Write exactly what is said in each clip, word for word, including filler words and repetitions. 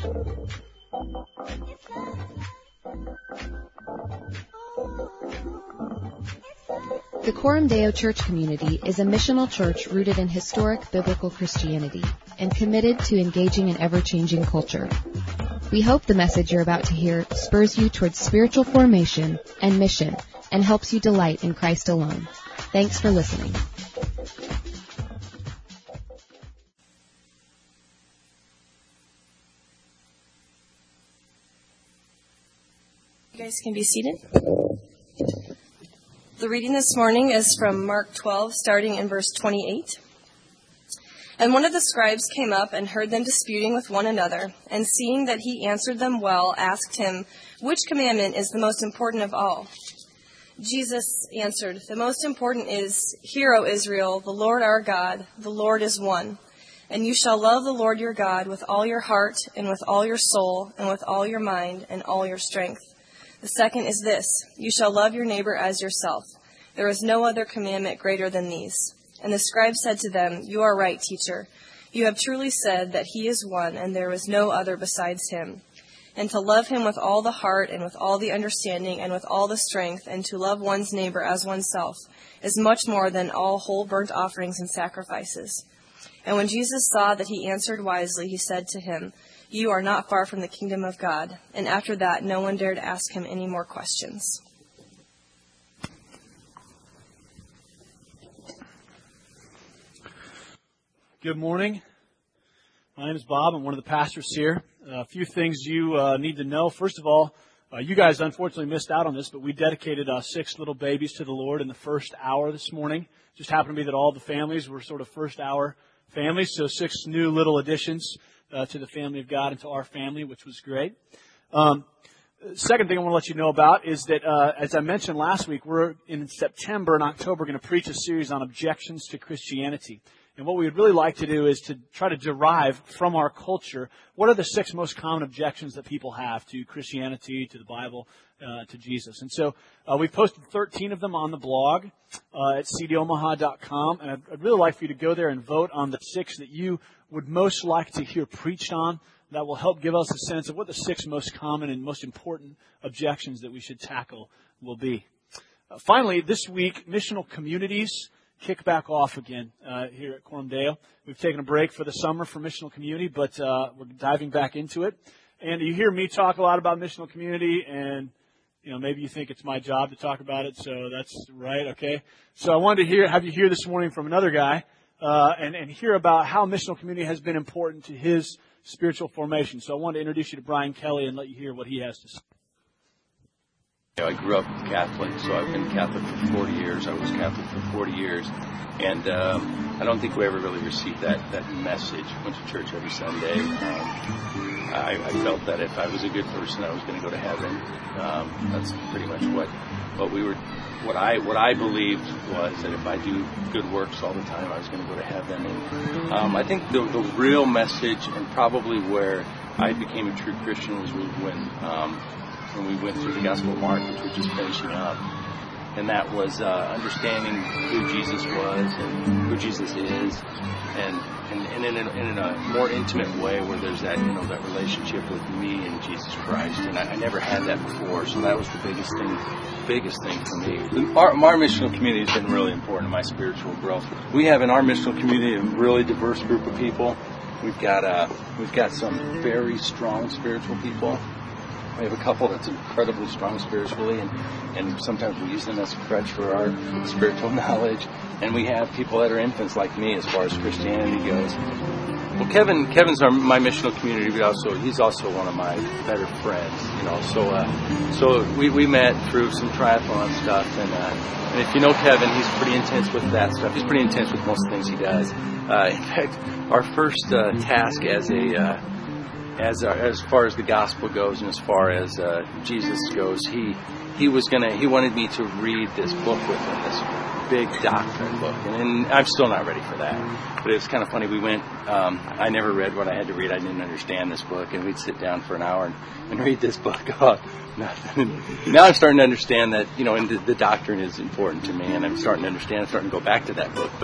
The Coram Deo Church community is a missional church rooted in historic biblical Christianity and committed to engaging an ever-changing culture. We hope the message you're about to hear spurs you towards spiritual formation and mission and helps you delight in Christ alone. Thanks for listening. You guys can be seated. The reading this morning is from Mark twelve, starting in verse twenty-eight. And one of the scribes came up and heard them disputing with one another, and seeing that he answered them well, asked him, "Which commandment is the most important of all?" Jesus answered, "The most important is, Hear, O Israel, the Lord our God, the Lord is one. And you shall love the Lord your God with all your heart, and with all your soul, and with all your mind, and all your strength. The second is this, you shall love your neighbor as yourself. There is no other commandment greater than these." And the scribe said to them, "You are right, teacher. You have truly said that he is one, and there is no other besides him. And to love him with all the heart, and with all the understanding, and with all the strength, and to love one's neighbor as oneself, is much more than all whole burnt offerings and sacrifices." And when Jesus saw that he answered wisely, he said to him, "You are not far from the kingdom of God." And after that, no one dared ask him any more questions. Good morning. My name is Bob. I'm one of the pastors here. Uh, a few things you uh, need to know. First of all, uh, you guys unfortunately missed out on this, but we dedicated uh, six little babies to the Lord in the first hour this morning. It just happened to be that all the families were sort of first hour families, so six new little additions uh, to the family of God and to our family, which was great. Um, second thing I want to let you know about is that, uh, as I mentioned last week, we're in September and October going to preach a series on objections to Christianity. And what we would really like to do is to try to derive from our culture what are the six most common objections that people have to Christianity, to the Bible, uh, to Jesus. And so uh, we've posted thirteen of them on the blog uh, at c d omaha dot com. And I'd, I'd really like for you to go there and vote on the six that you would most like to hear preached on. That will help give us a sense of what the six most common and most important objections that we should tackle will be. Uh, finally, this week, missional communities kick back off again uh, here at Coram Deo. We've taken a break for the summer for missional community, but uh, we're diving back into it. And you hear me talk a lot about missional community, and you know maybe you think it's my job to talk about it, so that's right, okay? So I wanted to hear have you hear this morning from another guy uh, and, and hear about how missional community has been important to his spiritual formation. So I wanted to introduce you to Brian Kelly and let you hear what he has to say. You know, I grew up Catholic, so I've been Catholic for forty years. I was Catholic for forty years. And um, I don't think we ever really received that, that message. Went to church every Sunday. Um, I, I felt that if I was a good person, I was going to go to heaven. Um, that's pretty much what what we were. What I what I believed was that if I do good works all the time, I was going to go to heaven. And um, I think the, the real message, and probably where I became a true Christian, was when. Um, when we went through the Gospel of Mark, which was just finishing up. And that was uh, understanding who Jesus was and who Jesus is, and, and, and in, a, in a more intimate way where there's that, you know, that relationship with me and Jesus Christ. And I, I never had that before, so that was the biggest thing, biggest thing for me. Our, our missional community has been really important in my spiritual growth. We have in our missional community a really diverse group of people. We've got uh, we've got some very strong spiritual people. We have a couple that's incredibly strong spiritually, and, and sometimes we use them as a crutch for our spiritual knowledge. And we have people that are infants like me as far as Christianity goes. Well, Kevin, Kevin's our, my missional community, but also he's also one of my better friends. You know, so uh, so we, we met through some triathlon stuff, and uh, and if you know Kevin, he's pretty intense with that stuff. He's pretty intense with most things he does. Uh, in fact, our first uh, task as a uh, As uh, as far as the gospel goes and as far as uh, Jesus goes, he he was gonna he wanted me to read this book with him, this big doctrine book, and, and I'm still not ready for that. But it was kind of funny. We went. Um, I never read what I had to read. I didn't understand this book, and we'd sit down for an hour and, and read this book. Oh, nothing. Now I'm starting to understand that, you know, and the, the doctrine is important to me, and I'm starting to understand. I'm starting to go back to that book, but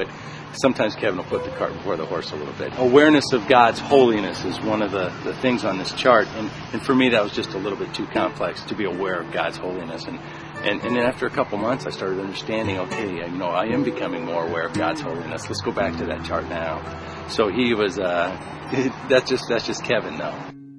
sometimes Kevin will put the cart before the horse a little bit. Awareness of God's holiness is one of the, the things on this chart. And, and for me, that was just a little bit too complex to be aware of God's holiness. And, and, and then after a couple months, I started understanding, okay, you know, I am becoming more aware of God's holiness. Let's go back to that chart now. So he was, uh, that's just, that's just Kevin, though.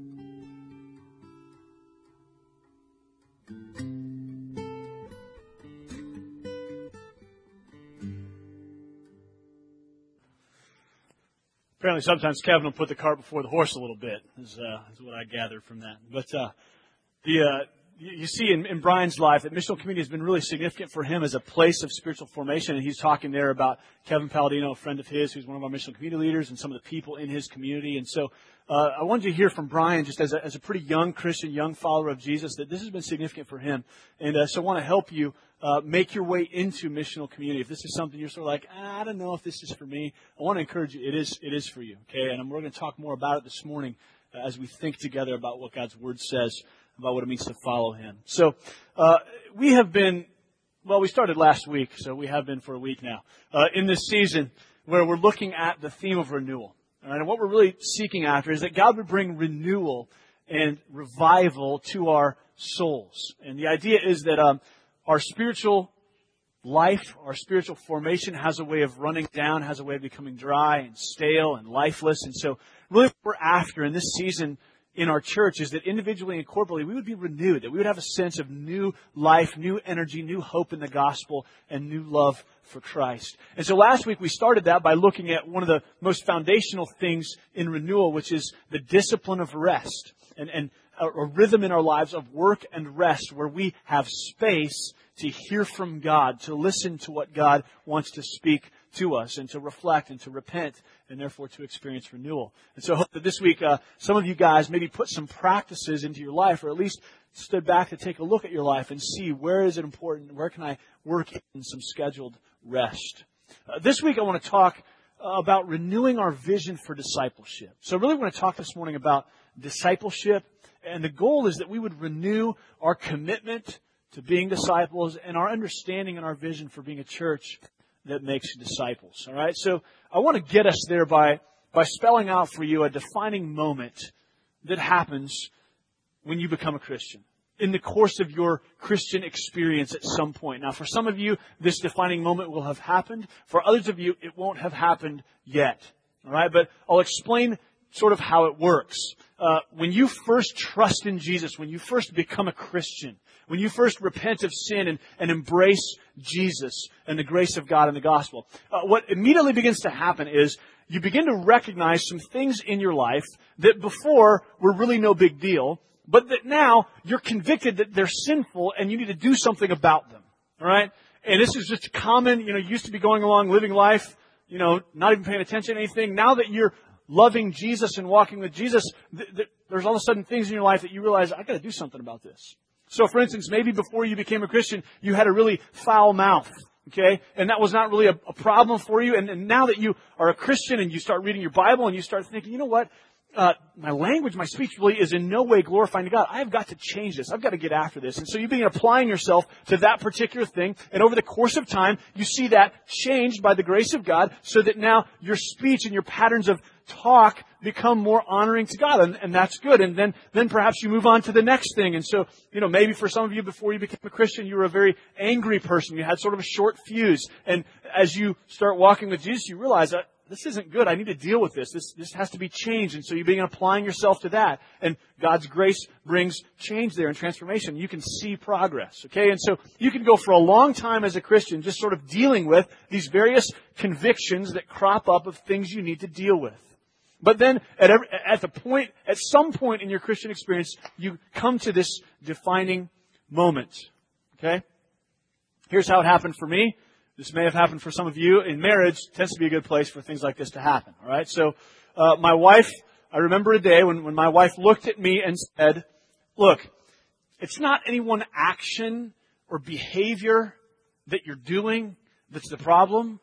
Apparently, sometimes Kevin will put the cart before the horse a little bit, is, uh, is what I gathered from that. But uh, the uh, you, you see in, in Brian's life that missional community has been really significant for him as a place of spiritual formation. And he's talking there about Kevin Palladino, a friend of his, who's one of our missional community leaders, and some of the people in his community. And so uh, I wanted to hear from Brian, just as a, as a pretty young Christian, young follower of Jesus, that this has been significant for him. And uh, so I want to help you Uh, make your way into missional community. If this is something you're sort of like, ah, I don't know if this is for me, I want to encourage you, it is, it is for you, okay? And we're going to talk more about it this morning uh, as we think together about what God's Word says, about what it means to follow Him. So, uh, we have been, well, we started last week, so we have been for a week now, uh, in this season where we're looking at the theme of renewal. All right? And what we're really seeking after is that God would bring renewal and revival to our souls. And the idea is that, um, our spiritual life, our spiritual formation has a way of running down, has a way of becoming dry and stale and lifeless. And so really what we're after in this season in our church is that individually and corporately we would be renewed, that we would have a sense of new life, new energy, new hope in the gospel, and new love for Christ. And so last week we started that by looking at one of the most foundational things in renewal, which is the discipline of rest. And, and a, a rhythm in our lives of work and rest where we have space to hear from God, to listen to what God wants to speak to us, and to reflect and to repent, and therefore to experience renewal. And so I hope that this week uh, some of you guys maybe put some practices into your life, or at least stood back to take a look at your life and see where is it important, where can I work in some scheduled rest. Uh, this week I want to talk uh, about renewing our vision for discipleship. So I really want to talk this morning about discipleship, and the goal is that we would renew our commitment to being disciples and our understanding and our vision for being a church that makes disciples. All right, so I want to get us there by by spelling out for you a defining moment that happens when you become a Christian in the course of your Christian experience at some point. Now, for some of you, this defining moment will have happened. For others of you, it won't have happened yet. All right, but I'll explain sort of how it works. Uh, when you first trust in Jesus, when you first become a Christian, when you first repent of sin and, and embrace Jesus and the grace of God and the gospel, uh, what immediately begins to happen is you begin to recognize some things in your life that before were really no big deal, but that now you're convicted that they're sinful and you need to do something about them. All right? And this is just common, you know, you used to be going along living life, you know, not even paying attention to anything. Now that you're loving Jesus and walking with Jesus, th- th- there's all of a sudden things in your life that you realize, I got to do something about this. So, for instance, maybe before you became a Christian, you had a really foul mouth, okay? And that was not really a, a problem for you. And, and now that you are a Christian and you start reading your Bible and you start thinking, you know what? Uh, my language, my speech really is in no way glorifying to God. I've got to change this. I've got to get after this. And so you begin applying yourself to that particular thing. And over the course of time, you see that changed by the grace of God so that now your speech and your patterns of talk become more honoring to God. And, and that's good. And then, then perhaps you move on to the next thing. And so, you know, maybe for some of you before you became a Christian, you were a very angry person. You had sort of a short fuse. And as you start walking with Jesus, you realize that this isn't good. I need to deal with this. This, this has to be changed. And so you begin applying yourself to that. And God's grace brings change there and transformation. You can see progress. Okay. And so you can go for a long time as a Christian just sort of dealing with these various convictions that crop up of things you need to deal with. But then at every, at the point, at some point in your Christian experience, you come to this defining moment. Okay? Here's how it happened for me. This may have happened for some of you. In marriage, it tends to be a good place for things like this to happen. All right? So, uh, my wife, I remember a day when, when my wife looked at me and said, look, it's not any one action or behavior that you're doing that's the problem.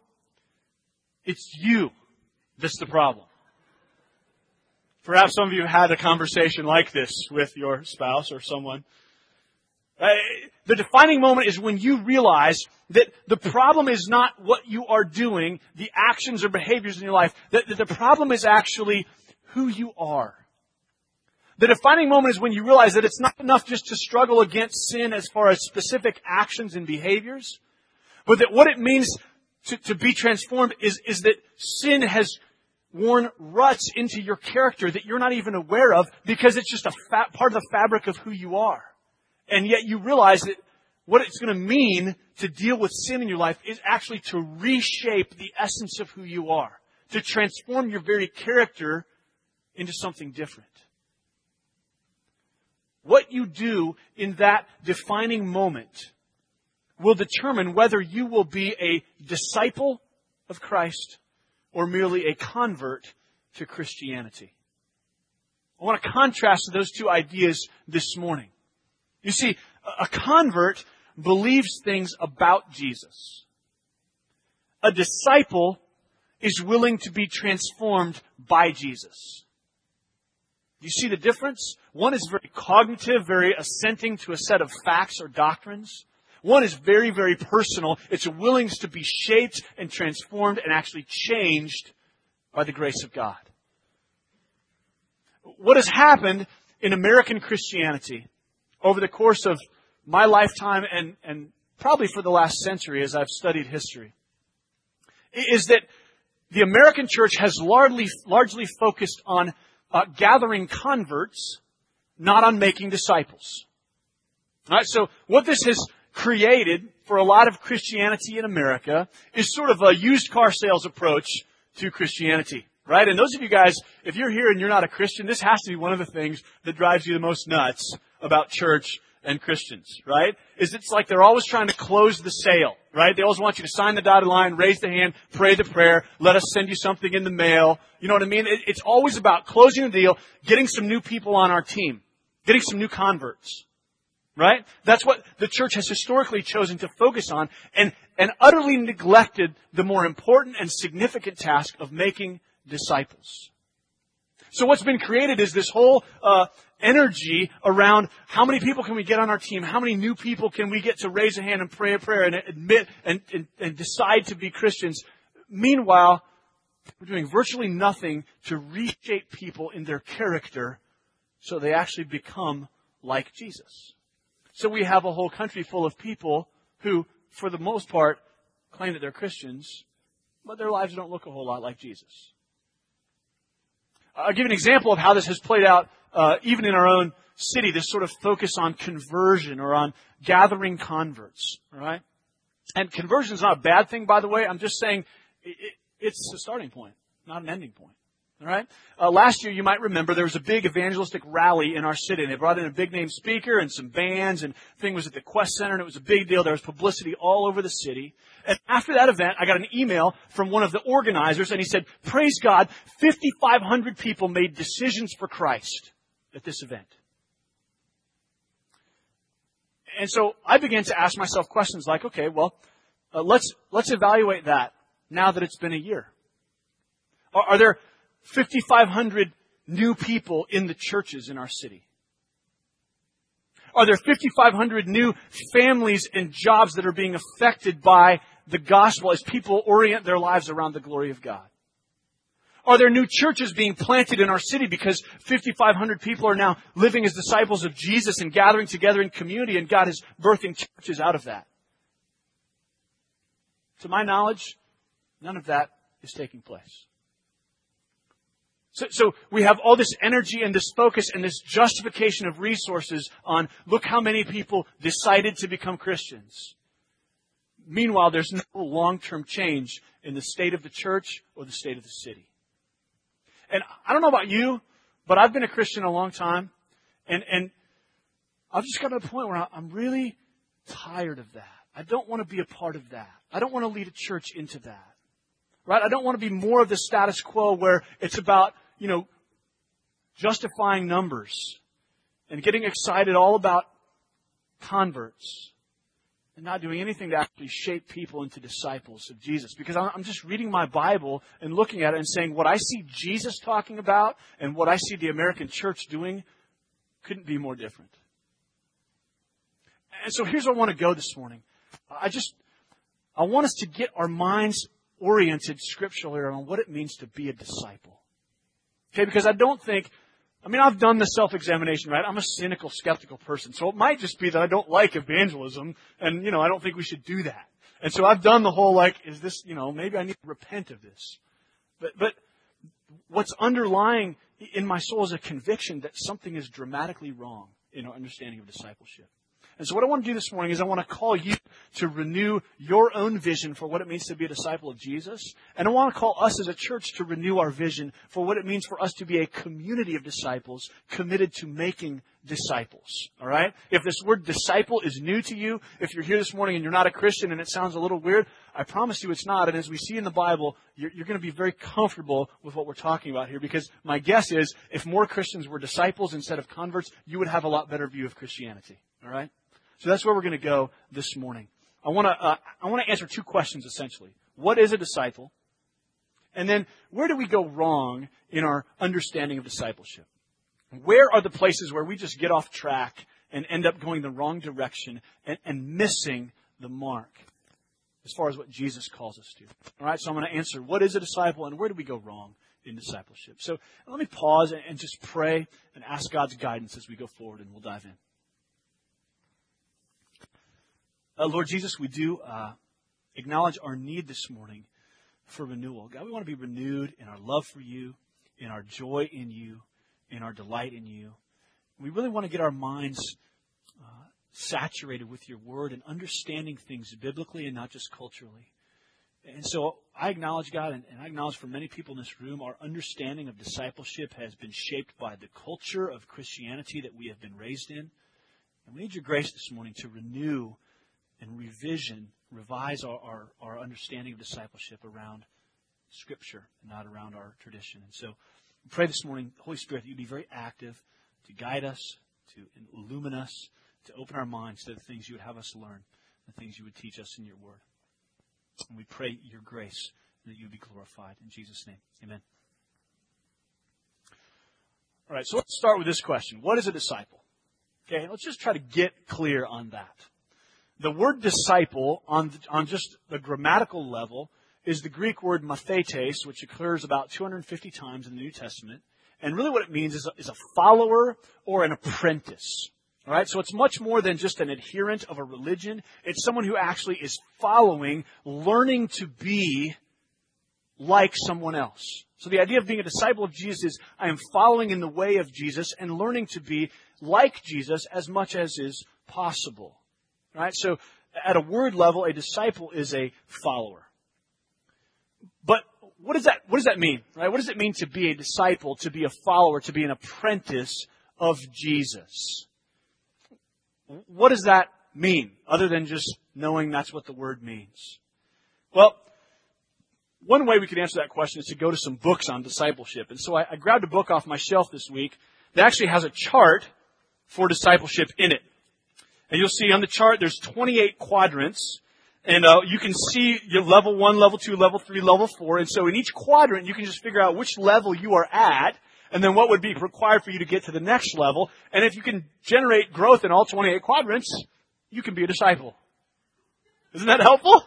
It's you that's the problem. Perhaps some of you had a conversation like this with your spouse or someone. Uh, the defining moment is when you realize that the problem is not what you are doing, the actions or behaviors in your life, that, that the problem is actually who you are. The defining moment is when you realize that it's not enough just to struggle against sin as far as specific actions and behaviors, but that what it means to, to be transformed is, is that sin has worn ruts into your character that you're not even aware of because it's just a fa- part of the fabric of who you are. And yet you realize that what it's going to mean to deal with sin in your life is actually to reshape the essence of who you are, to transform your very character into something different. What you do in that defining moment will determine whether you will be a disciple of Christ or merely a convert to Christianity. I want to contrast those two ideas this morning. You see, a convert believes things about Jesus. A disciple is willing to be transformed by Jesus. You see the difference? One is very cognitive, very assenting to a set of facts or doctrines. One is very, very personal. It's a willingness to be shaped and transformed and actually changed by the grace of God. What has happened in American Christianity over the course of my lifetime and, and probably for the last century as I've studied history is that the American church has largely, largely focused on uh, gathering converts, not on making disciples. All right, so what this has created for a lot of Christianity in America is sort of a used car sales approach to Christianity, right? And those of you guys, if you're here and you're not a Christian, this has to be one of the things that drives you the most nuts about church and Christians, right? Is it's like they're always trying to close the sale, right? They always want you to sign the dotted line, raise the hand, pray the prayer, let us send you something in the mail. You know what I mean? It, it's always about closing the deal, getting some new people on our team, getting some new converts, right? That's what the church has historically chosen to focus on and, and utterly neglected the more important and significant task of making disciples. So what's been created is this whole uh, energy around how many people can we get on our team? How many new people can we get to raise a hand and pray a prayer and admit and, and, and decide to be Christians? Meanwhile, we're doing virtually nothing to reshape people in their character so they actually become like Jesus. So we have a whole country full of people who, for the most part, claim that they're Christians, but their lives don't look a whole lot like Jesus. I'll give you an example of how this has played out uh, even in our own city, this sort of focus on conversion or on gathering converts. All right? And conversion is not a bad thing, by the way. I'm just saying it, it, it's a starting point, not an ending point. All right? Uh, last year, you might remember, there was a big evangelistic rally in our city. And they brought in a big-name speaker and some bands, and the thing was at the Quest Center, and it was a big deal. There was publicity all over the city. And after that event, I got an email from one of the organizers, and he said, praise God, fifty-five hundred people made decisions for Christ at this event. And so I began to ask myself questions like, okay, well, uh, let's let's evaluate that now that it's been a year. Are, are there fifty-five hundred new people in the churches in our city? Are there fifty-five hundred new families and jobs that are being affected by the gospel as people orient their lives around the glory of God? Are there new churches being planted in our city because fifty-five hundred people are now living as disciples of Jesus and gathering together in community, and God is birthing churches out of that? To my knowledge, none of that is taking place. So, so we have all this energy and this focus and this justification of resources on, look how many people decided to become Christians. Meanwhile, there's no long-term change in the state of the church or the state of the city. And I don't know about you, but I've been a Christian a long time, and, and I've just got to the point where I'm really tired of that. I don't want to be a part of that. I don't want to lead a church into that. Right? I don't want to be more of the status quo where it's about, you know, justifying numbers and getting excited all about converts and not doing anything to actually shape people into disciples of Jesus. Because I'm just reading my Bible and looking at it and saying what I see Jesus talking about and what I see the American church doing couldn't be more different. And so here's where I want to go this morning. I just, I want us to get our minds oriented scripturally on what it means to be a disciple. Okay, because I don't think, I mean, I've done the self-examination, right? I'm a cynical, skeptical person. So it might just be that I don't like evangelism, and, you know, I don't think we should do that. And so I've done the whole, like, is this, you know, maybe I need to repent of this. But, but what's underlying in my soul is a conviction that something is dramatically wrong in our understanding of discipleship. And so what I want to do this morning is I want to call you to renew your own vision for what it means to be a disciple of Jesus. And I want to call us as a church to renew our vision for what it means for us to be a community of disciples committed to making disciples. All right? If this word disciple is new to you, if you're here this morning and you're not a Christian and it sounds a little weird, I promise you it's not. And as we see in the Bible, you're, you're going to be very comfortable with what we're talking about here, because my guess is if more Christians were disciples instead of converts, you would have a lot better view of Christianity. All right? So that's where we're going to go this morning. I want to uh, I want to answer two questions essentially. What is a disciple? And then where do we go wrong in our understanding of discipleship? Where are the places where we just get off track and end up going the wrong direction and, and missing the mark as far as what Jesus calls us to? All right, so I'm going to answer what is a disciple and where do we go wrong in discipleship? So let me pause and, and just pray and ask God's guidance as we go forward, and we'll dive in. Uh, Lord Jesus, we do uh, acknowledge our need this morning for renewal. God, we want to be renewed in our love for you, in our joy in you, in our delight in you. We really want to get our minds uh, saturated with your word and understanding things biblically and not just culturally. And so I acknowledge, God, and, and I acknowledge for many people in this room, our understanding of discipleship has been shaped by the culture of Christianity that we have been raised in. And we need your grace this morning to renew and revision, revise our, our, our understanding of discipleship around Scripture and not around our tradition. And so we pray this morning, Holy Spirit, that you be very active to guide us, to illumine us, to open our minds to the things you would have us learn, the things you would teach us in your word. And we pray your grace and that you would be glorified. In Jesus' name, amen. All right, so let's start with this question. What is a disciple? Okay, let's just try to get clear on that. The word disciple, on, on just the grammatical level, is the Greek word mathetes, which occurs about two hundred fifty times in the New Testament. And really what it means is a, is a follower or an apprentice. All right, so it's much more than just an adherent of a religion. It's someone who actually is following, learning to be like someone else. So the idea of being a disciple of Jesus is I am following in the way of Jesus and learning to be like Jesus as much as is possible. Right? So at a word level, a disciple is a follower. But what does that what does that mean? Right? What does it mean to be a disciple, to be a follower, to be an apprentice of Jesus? What does that mean, other than just knowing that's what the word means? Well, one way we could answer that question is to go to some books on discipleship. And so I, I grabbed a book off my shelf this week that actually has a chart for discipleship in it. And you'll see on the chart, there's twenty-eight quadrants. And uh, you can see your level one, level two, level three, level four. And so in each quadrant, you can just figure out which level you are at, and then what would be required for you to get to the next level. And if you can generate growth in all twenty-eight quadrants, you can be a disciple. Isn't that helpful?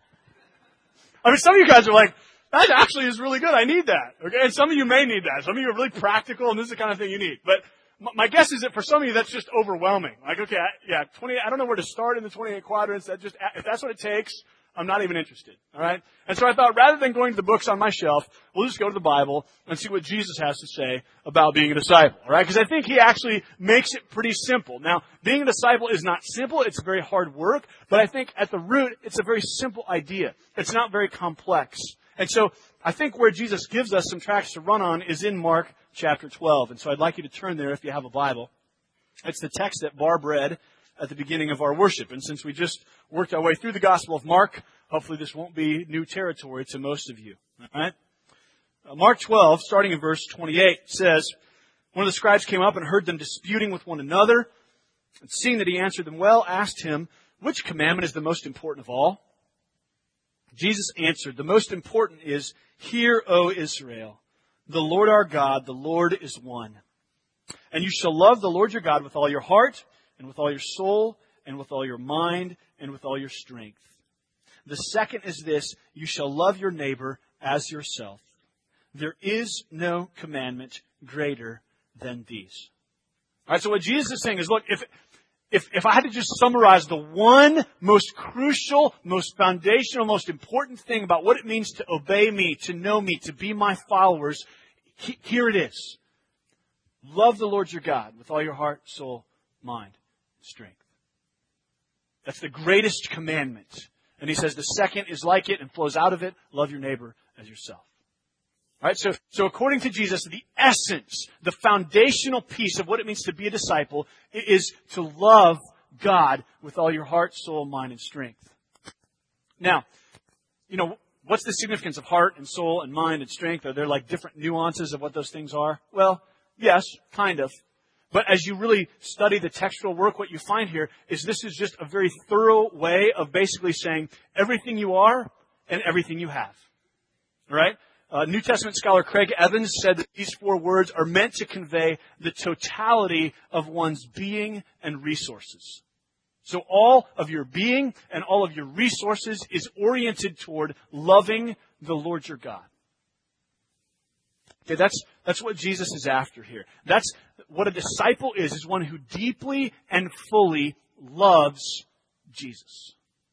I mean, some of you guys are like, that actually is really good. I need that. Okay, and some of you may need that. Some of you are really practical, and this is the kind of thing you need. But my guess is that for some of you, that's just overwhelming. Like, okay, I, yeah, twenty. I don't know where to start in the twenty-eight quadrants. That just, if that's what it takes, I'm not even interested. All right. And so I thought, rather than going to the books on my shelf, we'll just go to the Bible and see what Jesus has to say about being a disciple. All right, because I think he actually makes it pretty simple. Now, being a disciple is not simple; it's very hard work. But I think at the root, it's a very simple idea. It's not very complex. And so I think where Jesus gives us some tracks to run on is in Mark chapter twelve. And so I'd like you to turn there if you have a Bible. It's the text that Barb read at the beginning of our worship. And since we just worked our way through the Gospel of Mark, hopefully this won't be new territory to most of you. All right? Uh, Mark twelve, starting in verse twenty-eight, says, one of the scribes came up and heard them disputing with one another. And seeing that he answered them well, asked him, which commandment is the most important of all? Jesus answered, the most important is, hear, O Israel, the Lord our God, the Lord is one. And you shall love the Lord your God with all your heart, and with all your soul, and with all your mind, and with all your strength. The second is this, you shall love your neighbor as yourself. There is no commandment greater than these. All right, so what Jesus is saying is, look, if, if, if I had to just summarize the one most crucial, most foundational, most important thing about what it means to obey me, to know me, to be my followers, he, here it is. Love the Lord your God with all your heart, soul, mind, and strength. That's the greatest commandment. And he says the second is like it and flows out of it. Love your neighbor as yourself. All right, so, so according to Jesus, the essence, the foundational piece of what it means to be a disciple is to love God with all your heart, soul, mind, and strength. Now, you know, what's the significance of heart and soul and mind and strength? Are there like different nuances of what those things are? Well, yes, kind of. But as you really study the textual work, what you find here is this is just a very thorough way of basically saying everything you are and everything you have. All right? Uh, New Testament scholar Craig Evans said that these four words are meant to convey the totality of one's being and resources. So all of your being and all of your resources is oriented toward loving the Lord your God. Okay, that's, that's what Jesus is after here. That's what a disciple is, is one who deeply and fully loves Jesus.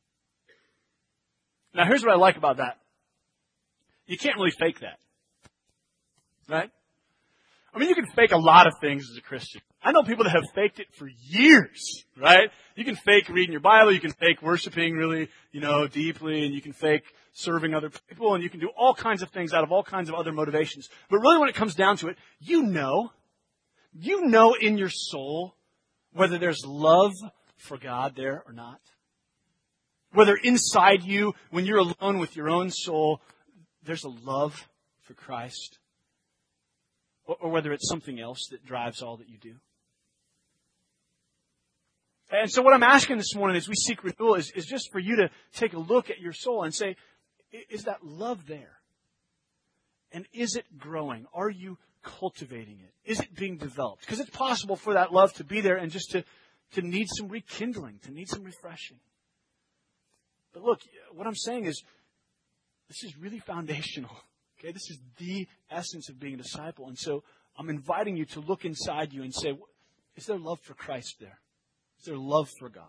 Now here's what I like about that. You can't really fake that. Right? I mean, you can fake a lot of things as a Christian. I know people that have faked it for years, right? You can fake reading your Bible, you can fake worshiping really, you know, deeply, and you can fake serving other people, and you can do all kinds of things out of all kinds of other motivations. But really when it comes down to it, you know, you know in your soul whether there's love for God there or not. Whether inside you, when you're alone with your own soul, there's a love for Christ. Or, or whether it's something else that drives all that you do. And so what I'm asking this morning as we seek renewal is, is just for you to take a look at your soul and say, is that love there? And is it growing? Are you cultivating it? Is it being developed? Because it's possible for that love to be there and just to, to need some rekindling, to need some refreshing. But look, what I'm saying is, this is really foundational. Okay, this is the essence of being a disciple. And so I'm inviting you to look inside you and say, is there love for Christ there? Is there love for God?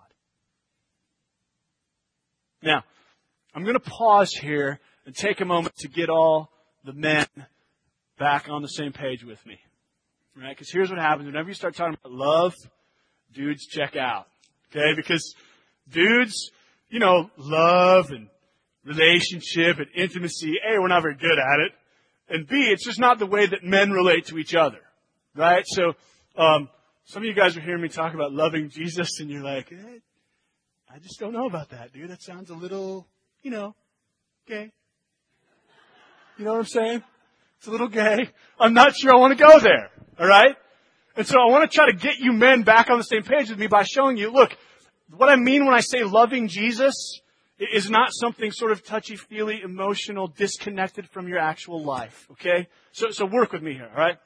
Now, I'm going to pause here and take a moment to get all the men back on the same page with me. Right? Because here's what happens. Whenever you start talking about love, dudes check out. Okay? Because dudes, you know, love and relationship and intimacy, A, we're not very good at it. And B, it's just not the way that men relate to each other. Right? So, um, some of you guys are hearing me talk about loving Jesus and you're like, eh, I just don't know about that, dude. That sounds a little, you know, gay. You know what I'm saying? It's a little gay. I'm not sure I want to go there. All right? And so I want to try to get you men back on the same page with me by showing you, look, what I mean when I say loving Jesus is not something sort of touchy-feely, emotional, disconnected from your actual life. Okay? So, so work with me here. All right?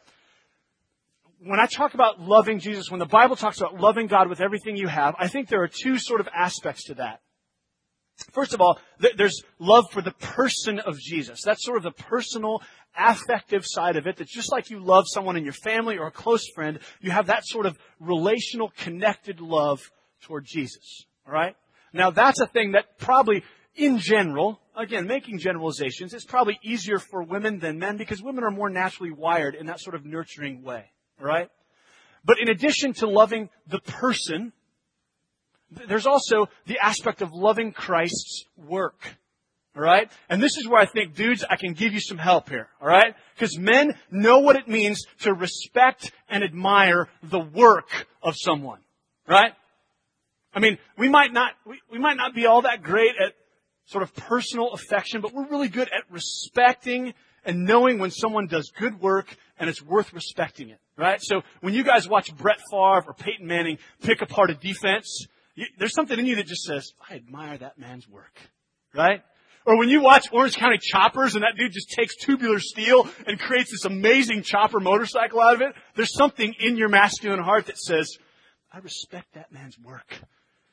When I talk about loving Jesus, when the Bible talks about loving God with everything you have, I think there are two sort of aspects to that. First of all, there's love for the person of Jesus. That's sort of the personal, affective side of it. That's just like you love someone in your family or a close friend. You have that sort of relational, connected love toward Jesus. All right? Now, that's a thing that probably, in general, again, making generalizations, it's probably easier for women than men because women are more naturally wired in that sort of nurturing way. All right? But in addition to loving the person, there's also the aspect of loving Christ's work. All right? And this is where I think, dudes, I can give you some help here. All right? Because men know what it means to respect and admire the work of someone. Right? I mean, we might not, we, we might not be all that great at sort of personal affection, but we're really good at respecting and knowing when someone does good work and it's worth respecting it. Right? So when you guys watch Brett Favre or Peyton Manning pick apart a defense, you, there's something in you that just says, I admire that man's work. Right? Or when you watch Orange County Choppers and that dude just takes tubular steel and creates this amazing chopper motorcycle out of it, there's something in your masculine heart that says, I respect that man's work.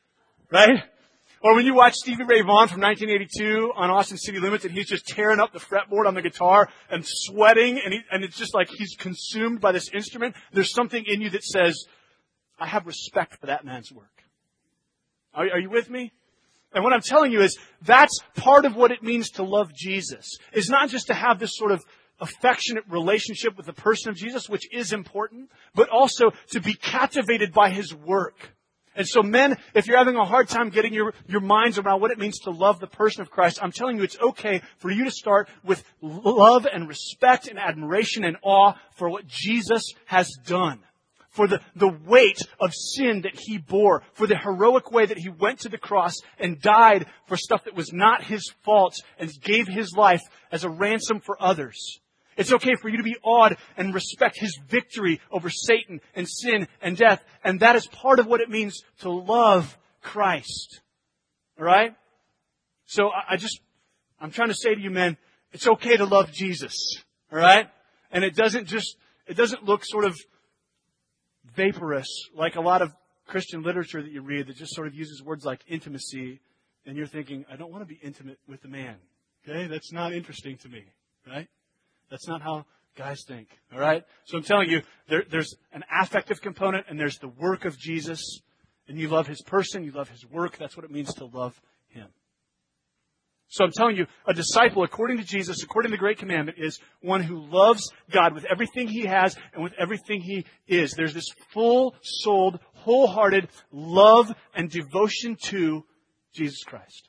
right? Or when you watch Stevie Ray Vaughan from nineteen eighty-two on Austin City Limits and he's just tearing up the fretboard on the guitar and sweating and, he, and it's just like he's consumed by this instrument, there's something in you that says, I have respect for that man's work. Are, are you with me? And what I'm telling you is that's part of what it means to love Jesus. Is not just to have this sort of affectionate relationship with the person of Jesus, which is important, but also to be captivated by His work. And so men, if you're having a hard time getting your, your minds around what it means to love the person of Christ, I'm telling you it's okay for you to start with love and respect and admiration and awe for what Jesus has done. For the, the weight of sin that He bore, for the heroic way that He went to the cross and died for stuff that was not His fault and gave His life as a ransom for others. It's okay for you to be awed and respect His victory over Satan and sin and death. And that is part of what it means to love Christ. All right? So I just, I'm trying to say to you men, it's okay to love Jesus. All right? And it doesn't just, it doesn't look sort of vaporous like a lot of Christian literature that you read that just sort of uses words like intimacy. And you're thinking, I don't want to be intimate with a man. Okay? That's not interesting to me. Right? That's not how guys think, all right? So I'm telling you, there, there's an affective component and there's the work of Jesus. And you love His person, you love His work. That's what it means to love Him. So I'm telling you, a disciple, according to Jesus, according to the Great Commandment, is one who loves God with everything he has and with everything he is. There's this full-souled, wholehearted love and devotion to Jesus Christ.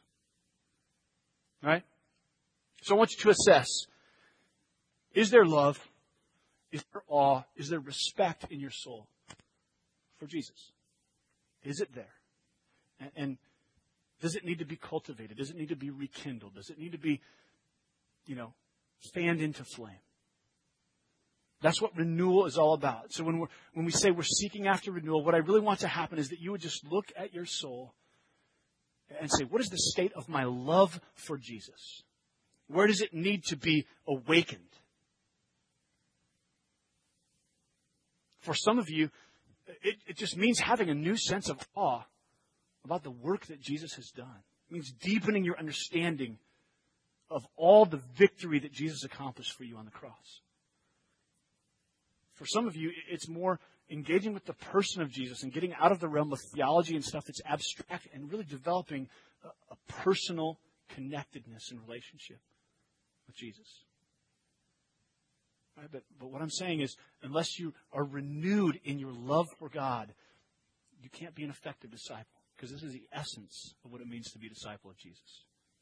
All right? So I want you to assess. Is there love? Is there awe? Is there respect in your soul for Jesus? Is it there? And, and does it need to be cultivated? Does it need to be rekindled? Does it need to be, you know, fanned into flame? That's what renewal is all about. So when we're, when we say we're seeking after renewal, what I really want to happen is that you would just look at your soul and say, what is the state of my love for Jesus? Where does it need to be awakened? For some of you, it, it just means having a new sense of awe about the work that Jesus has done. It means deepening your understanding of all the victory that Jesus accomplished for you on the cross. For some of you, it's more engaging with the person of Jesus and getting out of the realm of theology and stuff that's abstract and really developing a, a personal connectedness and relationship with Jesus. Right? But, but what I'm saying is, unless you are renewed in your love for God, you can't be an effective disciple. Because this is the essence of what it means to be a disciple of Jesus.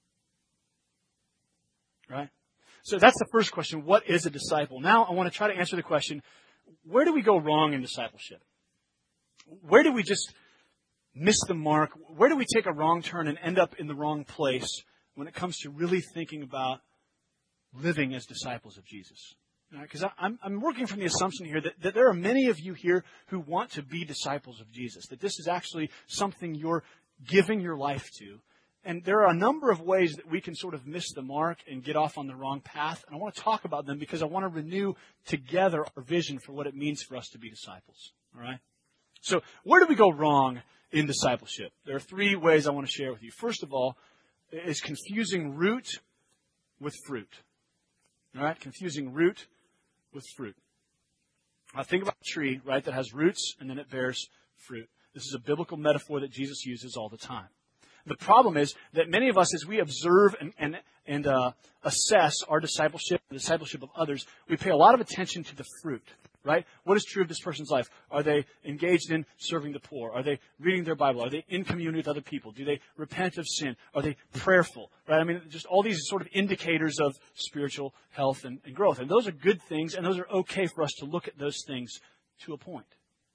Right? So that's the first question. What is a disciple? Now I want to try to answer the question, where do we go wrong in discipleship? Where do we just miss the mark? Where do we take a wrong turn and end up in the wrong place when it comes to really thinking about living as disciples of Jesus? Because I'm, I'm working from the assumption here that, that there are many of you here who want to be disciples of Jesus, that this is actually something you're giving your life to. And there are a number of ways that we can sort of miss the mark and get off on the wrong path. And I want to talk about them because I want to renew together our vision for what it means for us to be disciples. All right? So where do we go wrong in discipleship? There are three ways I want to share with you. First of all, is confusing root with fruit. All right? Confusing root with fruit. Now think about a tree, right, that has roots and then it bears fruit. This is a biblical metaphor that Jesus uses all the time. The problem is that many of us, as we observe and, and, and uh, assess our discipleship, the discipleship of others, we pay a lot of attention to the fruit, right? What is true of this person's life? Are they engaged in serving the poor? Are they reading their Bible? Are they in community with other people? Do they repent of sin? Are they prayerful, right? I mean, just all these sort of indicators of spiritual health and, and growth. And those are good things, and those are okay for us to look at those things to a point.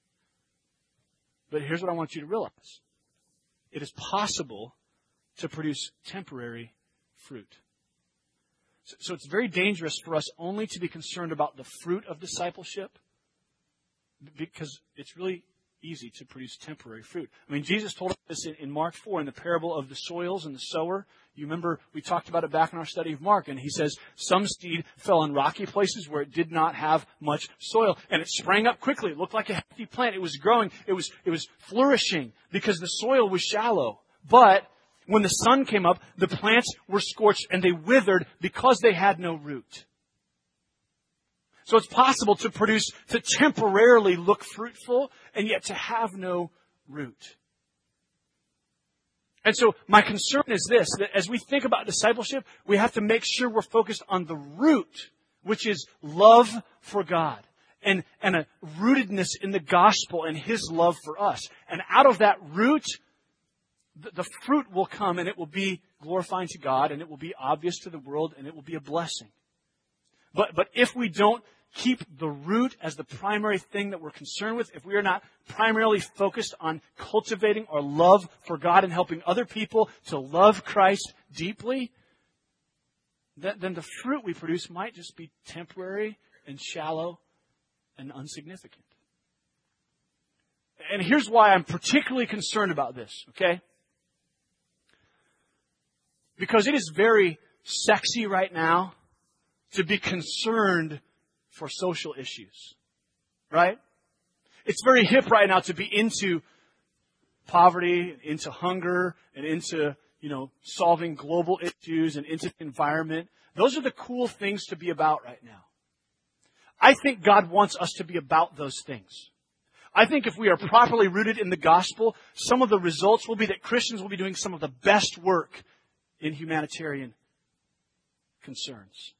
But here's what I want you to realize. It is possible to produce temporary fruit. So, so it's very dangerous for us only to be concerned about the fruit of discipleship because it's really easy to produce temporary fruit. I mean, Jesus told us this in, in Mark four in the parable of the soils and the sower. You remember we talked about it back in our study of Mark, and he says some seed fell in rocky places where it did not have much soil, and it sprang up quickly. It looked like a healthy plant. It was growing. It was it was flourishing because the soil was shallow. But when the sun came up, the plants were scorched and they withered because they had no root. So it's possible to produce, to temporarily look fruitful and yet to have no root. And so my concern is this, that as we think about discipleship, we have to make sure we're focused on the root, which is love for God and, and a rootedness in the gospel and His love for us. And out of that root, the, the fruit will come and it will be glorifying to God and it will be obvious to the world and it will be a blessing. But, but if we don't keep the root as the primary thing that we're concerned with, if we are not primarily focused on cultivating our love for God and helping other people to love Christ deeply, then, then the fruit we produce might just be temporary and shallow and insignificant. And here's why I'm particularly concerned about this, okay? Because it is very sexy right now to be concerned for social issues, right? It's very hip right now to be into poverty, into hunger, and into, you know, solving global issues and into the environment. Those are the cool things to be about right now. I think God wants us to be about those things. I think if we are properly rooted in the gospel, some of the results will be that Christians will be doing some of the best work in humanitarian concerns.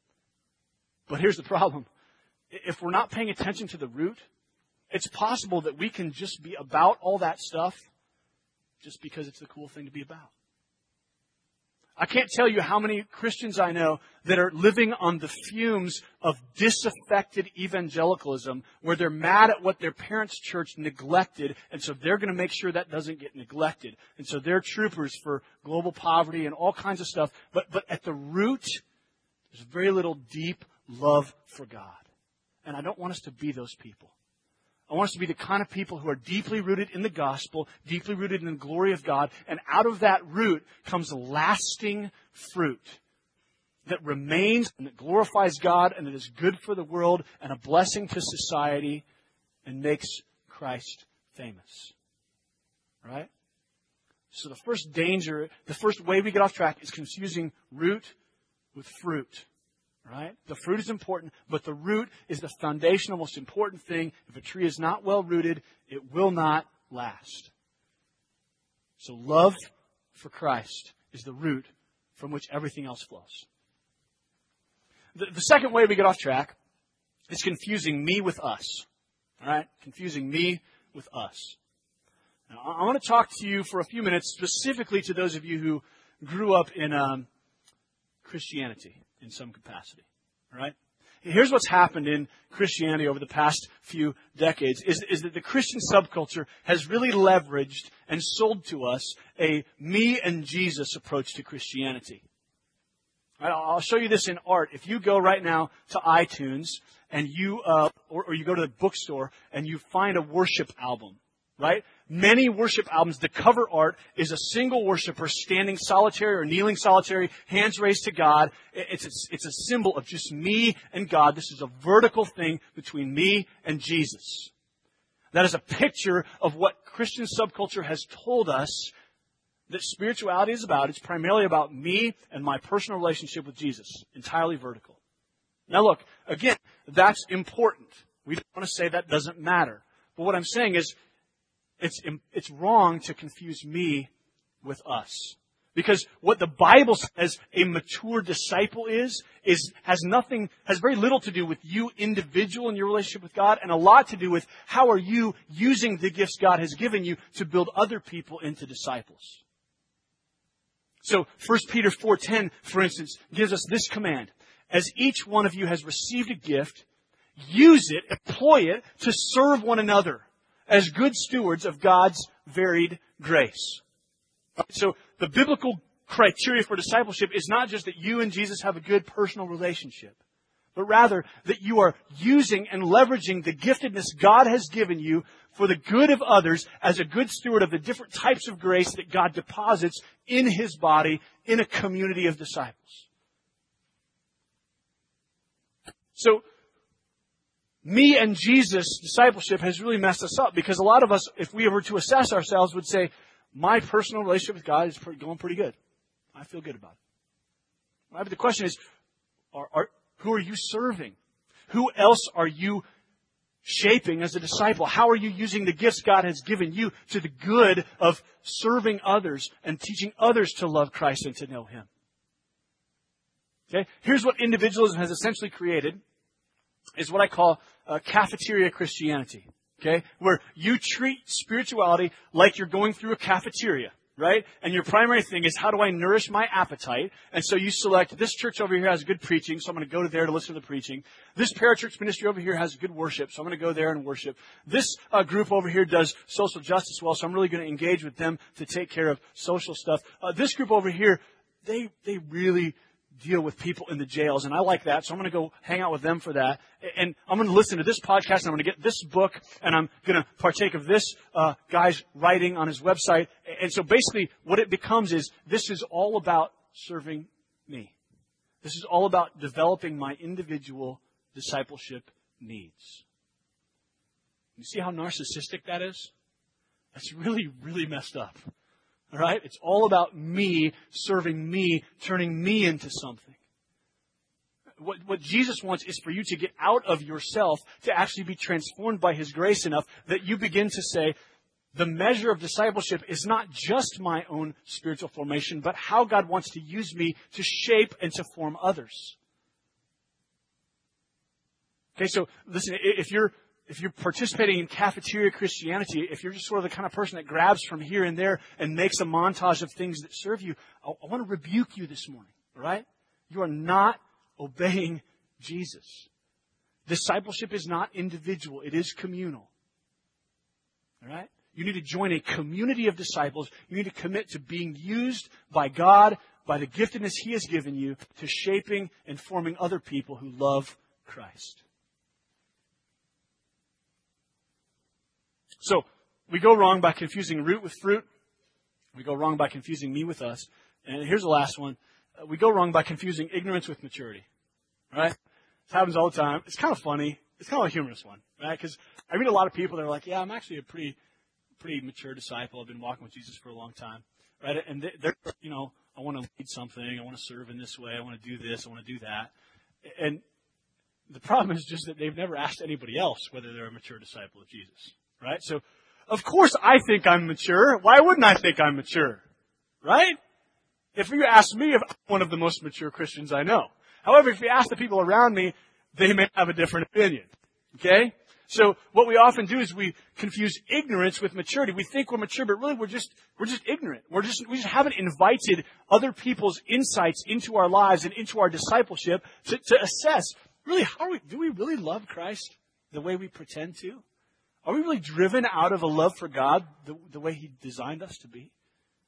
But here's the problem. If we're not paying attention to the root, it's possible that we can just be about all that stuff just because it's the cool thing to be about. I can't tell you how many Christians I know that are living on the fumes of disaffected evangelicalism, where they're mad at what their parents' church neglected, and so they're going to make sure that doesn't get neglected. And so they're troopers for global poverty and all kinds of stuff. But, but at the root, there's very little deep love for God. And I don't want us to be those people. I want us to be the kind of people who are deeply rooted in the gospel, deeply rooted in the glory of God, and out of that root comes lasting fruit that remains and that glorifies God and that is good for the world and a blessing to society and makes Christ famous. Right? So the first danger, the first way we get off track is confusing root with fruit. Right? The fruit is important, but the root is the foundational, most important thing. If a tree is not well rooted, it will not last. So love for Christ is the root from which everything else flows. The, the second way we get off track is confusing me with us. All right? Confusing me with us. Now, I want to talk to you for a few minutes, specifically to those of you who grew up in um, Christianity in some capacity. All right? Here's what's happened in Christianity over the past few decades is, is that the Christian subculture has really leveraged and sold to us a me and Jesus approach to Christianity. All right, I'll show you this in art. If you go right now to iTunes and you, uh, or, or you go to the bookstore and you find a worship album, right? Many worship albums, the cover art is a single worshiper standing solitary or kneeling solitary, hands raised to God. It's a, it's a symbol of just me and God. This is a vertical thing between me and Jesus. That is a picture of what Christian subculture has told us that spirituality is about. It's primarily about me and my personal relationship with Jesus. Entirely vertical. Now look, again, that's important. We don't want to say that doesn't matter. But what I'm saying is, It's, it's wrong to confuse me with us. Because what the Bible says a mature disciple is, is has nothing, has very little to do with you individual in your relationship with God, and a lot to do with how are you using the gifts God has given you to build other people into disciples. So First Peter four ten, for instance, gives us this command. As each one of you has received a gift, use it, employ it to serve one another as good stewards of God's varied grace. So the biblical criteria for discipleship is not just that you and Jesus have a good personal relationship, but rather that you are using and leveraging the giftedness God has given you for the good of others as a good steward of the different types of grace that God deposits in His body in a community of disciples. So, me and Jesus discipleship has really messed us up because a lot of us, if we were to assess ourselves, would say, my personal relationship with God is pretty, going pretty good. I feel good about it. Right? But the question is, are, are, who are you serving? Who else are you shaping as a disciple? How are you using the gifts God has given you to the good of serving others and teaching others to love Christ and to know Him? Okay? Here's what individualism has essentially created, is what I call uh, cafeteria Christianity. Okay? Where you treat spirituality like you're going through a cafeteria. Right? And your primary thing is, how do I nourish my appetite? And so you select, this church over here has good preaching, so I'm going to go to there to listen to the preaching. This parachurch ministry over here has good worship, so I'm going to go there and worship. This uh, group over here does social justice well, so I'm really going to engage with them to take care of social stuff. Uh, this group over here, they they really deal with people in the jails, and I like that, so I'm going to go hang out with them for that. And I'm going to listen to this podcast, and I'm going to get this book, and I'm going to partake of this uh, guy's writing on his website. And so basically what it becomes is, this is all about serving me. This is all about developing my individual discipleship needs. You see how narcissistic that is? That's really, really messed up. All right? It's all about me, serving me, turning me into something. What, what Jesus wants is for you to get out of yourself, to actually be transformed by His grace enough that you begin to say, the measure of discipleship is not just my own spiritual formation, but how God wants to use me to shape and to form others. Okay, so listen, if you're If you're participating in cafeteria Christianity, if you're just sort of the kind of person that grabs from here and there and makes a montage of things that serve you, I, I want to rebuke you this morning, all right? You are not obeying Jesus. Discipleship is not individual. It is communal, all right? You need to join a community of disciples. You need to commit to being used by God, by the giftedness He has given you, to shaping and forming other people who love Christ. So, we go wrong by confusing root with fruit. We go wrong by confusing me with us. And here's the last one. We go wrong by confusing ignorance with maturity. Right? This happens all the time. It's kind of funny. It's kind of a humorous one. Right? Because I meet a lot of people that are like, yeah, I'm actually a pretty, pretty mature disciple. I've been walking with Jesus for a long time. Right? And they're, you know, I want to lead something. I want to serve in this way. I want to do this. I want to do that. And the problem is just that they've never asked anybody else whether they're a mature disciple of Jesus. Right? So, of course I think I'm mature. Why wouldn't I think I'm mature? Right? If you ask me, if I'm one of the most mature Christians I know. However, if you ask the people around me, they may have a different opinion. Okay? So, what we often do is we confuse ignorance with maturity. We think we're mature, but really we're just, we're just ignorant. We're just, we just haven't invited other people's insights into our lives and into our discipleship to, to assess, really, how are we, do we really love Christ the way we pretend to? Are we really driven out of a love for God the, the way He designed us to be?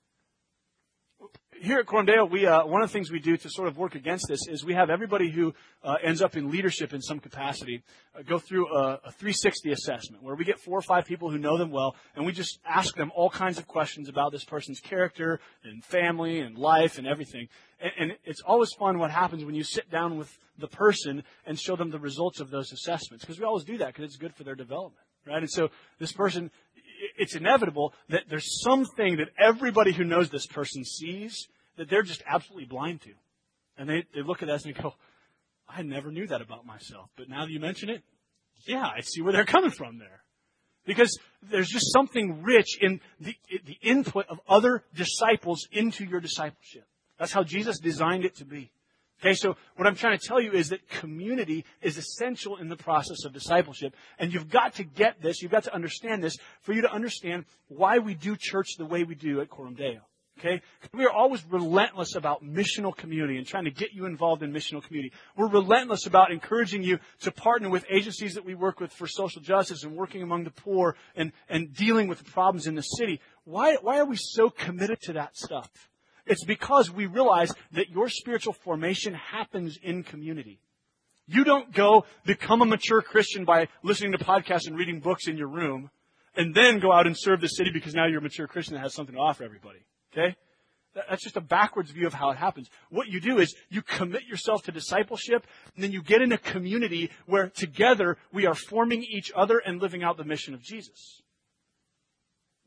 Here at Coram Deo, we, uh, one of the things we do to sort of work against this is we have everybody who uh, ends up in leadership in some capacity uh, go through a, a three sixty assessment where we get four or five people who know them well, and we just ask them all kinds of questions about this person's character and family and life and everything. And, and it's always fun what happens when you sit down with the person and show them the results of those assessments, because we always do that because it's good for their development. Right? And so this person, it's inevitable that there's something that everybody who knows this person sees that they're just absolutely blind to. And they, they look at us and they go, I never knew that about myself. But now that you mention it, yeah, I see where they're coming from there. Because there's just something rich in the, the input of other disciples into your discipleship. That's how Jesus designed it to be. Okay, so what I'm trying to tell you is that community is essential in the process of discipleship. And you've got to get this, you've got to understand this for you to understand why we do church the way we do at Coram Deo. Okay? We are always relentless about missional community and trying to get you involved in missional community. We're relentless about encouraging you to partner with agencies that we work with for social justice and working among the poor and, and dealing with the problems in the city. Why, why are we so committed to that stuff? It's because we realize that your spiritual formation happens in community. You don't go become a mature Christian by listening to podcasts and reading books in your room and then go out and serve the city because now you're a mature Christian that has something to offer everybody. Okay? That's just a backwards view of how it happens. What you do is you commit yourself to discipleship, and then you get in a community where together we are forming each other and living out the mission of Jesus.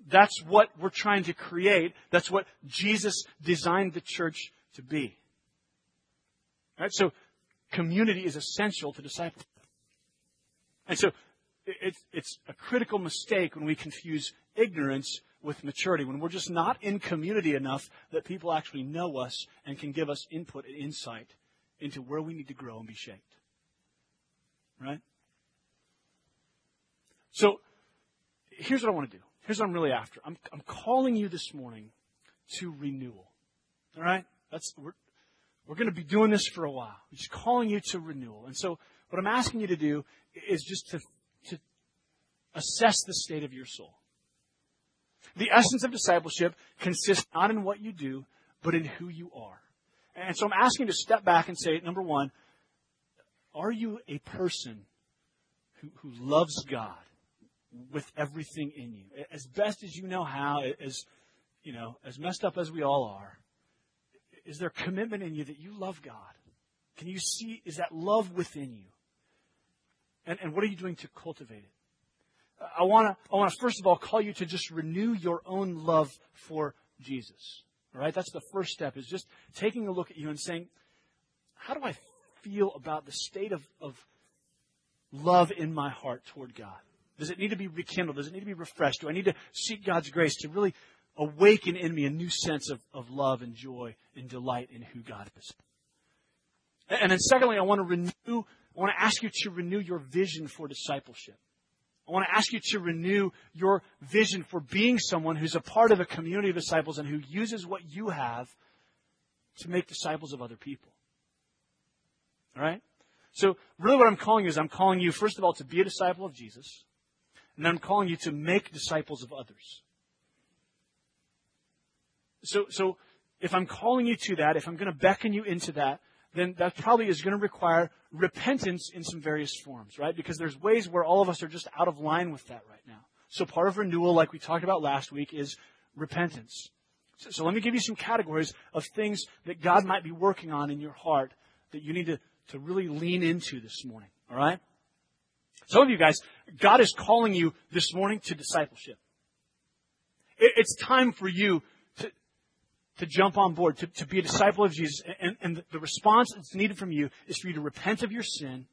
That's what we're trying to create. That's what Jesus designed the church to be. All right? So community is essential to discipleship. And so it's, it's a critical mistake when we confuse ignorance with maturity, when we're just not in community enough that people actually know us and can give us input and insight into where we need to grow and be shaped. Right? So here's what I want to do. Here's what I'm really after. I'm, I'm calling you this morning to renewal. All right? That's we're, we're going to be doing this for a while. I'm just calling you to renewal. And so what I'm asking you to do is just to, to assess the state of your soul. The essence of discipleship consists not in what you do, but in who you are. And so I'm asking you to step back and say, number one, are you a person who, who loves God with everything in you? As best as you know how, as, you know, as messed up as we all are, is there commitment in you that you love God? Can you see, is that love within you? And, and what are you doing to cultivate it? I want to, I want to first of all call you to just renew your own love for Jesus. All right? That's the first step, is just taking a look at you and saying, how do I feel about the state of, of love in my heart toward God? Does it need to be rekindled? Does it need to be refreshed? Do I need to seek God's grace to really awaken in me a new sense of, of love and joy and delight in who God is? And then secondly, I want to renew, I want to ask you to renew your vision for discipleship. I want to ask you to renew your vision for being someone who's a part of a community of disciples and who uses what you have to make disciples of other people. All right? So really what I'm calling you is I'm calling you, first of all, to be a disciple of Jesus. And then I'm calling you to make disciples of others. So, so if I'm calling you to that, if I'm going to beckon you into that, then that probably is going to require repentance in some various forms, right? Because there's ways where all of us are just out of line with that right now. So part of renewal, like we talked about last week, is repentance. So, so let me give you some categories of things that God might be working on in your heart that you need to, to really lean into this morning, all right? Some of you guys, God is calling you this morning to discipleship. It, it's time for you to to jump on board, to, to be a disciple of Jesus. And, and the response that's needed from you is for you to repent of your sin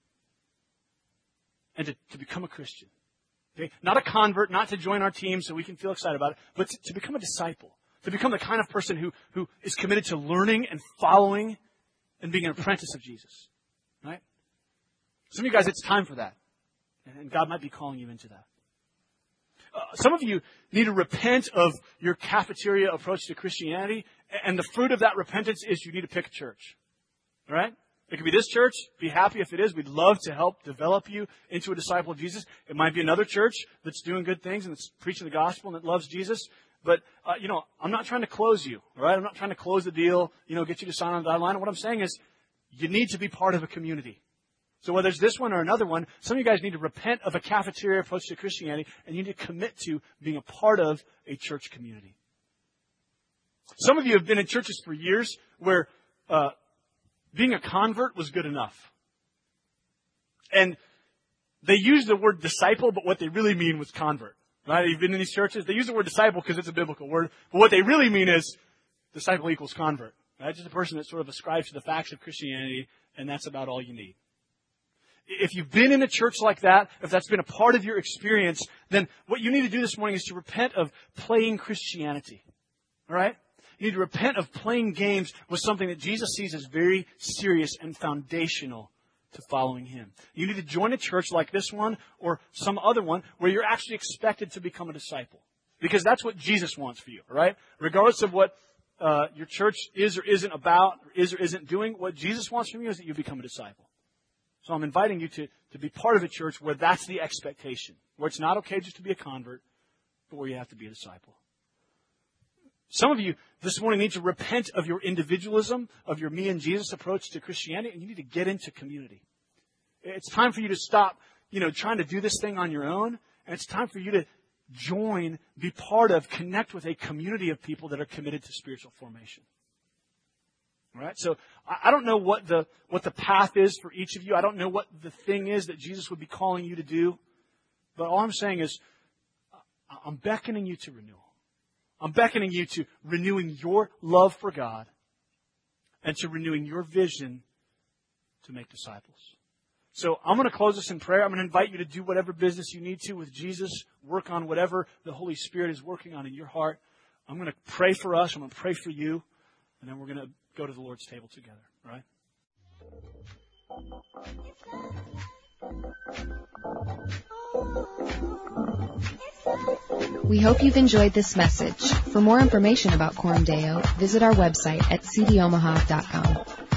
and to, to become a Christian. Okay? Not a convert, not to join our team so we can feel excited about it, but to, to become a disciple. To become the kind of person who, who is committed to learning and following and being an apprentice of Jesus. Right? Some of you guys, it's time for that. And God might be calling you into that. Uh, some of you need to repent of your cafeteria approach to Christianity, and the fruit of that repentance is you need to pick a church. All right? It could be this church. Be happy if it is. We'd love to help develop you into a disciple of Jesus. It might be another church that's doing good things and that's preaching the gospel and that loves Jesus. But, uh, you know, I'm not trying to close you. All right? I'm not trying to close the deal, you know, get you to sign on the dotted line. What I'm saying is you need to be part of a community. So whether it's this one or another one, some of you guys need to repent of a cafeteria approach to Christianity, and you need to commit to being a part of a church community. Some of you have been in churches for years where uh, being a convert was good enough. And they use the word disciple, but what they really mean was convert. Right? You've been in these churches, they use the word disciple because it's a biblical word, but what they really mean is disciple equals convert. Right? Just a person that sort of ascribes to the facts of Christianity, and that's about all you need. If you've been in a church like that, if that's been a part of your experience, then what you need to do this morning is to repent of playing Christianity. All right? You need to repent of playing games with something that Jesus sees as very serious and foundational to following Him. You need to join a church like this one or some other one where you're actually expected to become a disciple. Because that's what Jesus wants for you, all right? Regardless of what uh, your church is or isn't about, or is or isn't doing, what Jesus wants from you is that you become a disciple. So I'm inviting you to, to be part of a church where that's the expectation. Where it's not okay just to be a convert, but where you have to be a disciple. Some of you this morning need to repent of your individualism, of your me and Jesus approach to Christianity, and you need to get into community. It's time for you to stop, you know, trying to do this thing on your own, and it's time for you to join, be part of, connect with a community of people that are committed to spiritual formation. All right, so I don't know what the what the path is for each of you. I don't know what the thing is that Jesus would be calling you to do. But all I'm saying is, I'm beckoning you to renewal. I'm beckoning you to renewing your love for God and to renewing your vision to make disciples. So I'm going to close this in prayer. I'm going to invite you to do whatever business you need to with Jesus. Work on whatever the Holy Spirit is working on in your heart. I'm going to pray for us. I'm going to pray for you. And then we're going to go to the Lord's table together. All right? We hope you've enjoyed this message. For more information about Coram Deo, visit our website at c d omaha dot com.